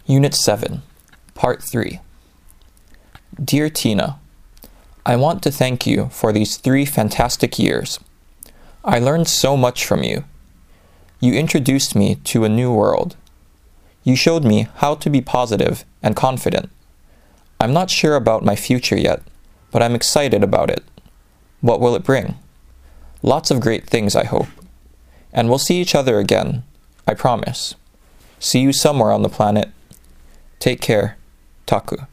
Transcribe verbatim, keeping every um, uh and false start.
Unit seven, Part three. Dear Tina, I want to thank you for these three fantastic years. I learned so much from you. You introduced me to a new world. You showed me how to be positive and confident. I'm not sure about my future yet, but I'm excited about it. What will it bring? Lots of great things, I hope. And we'll see each other again, I promise. See you somewhere on the planet. Take care, Taku.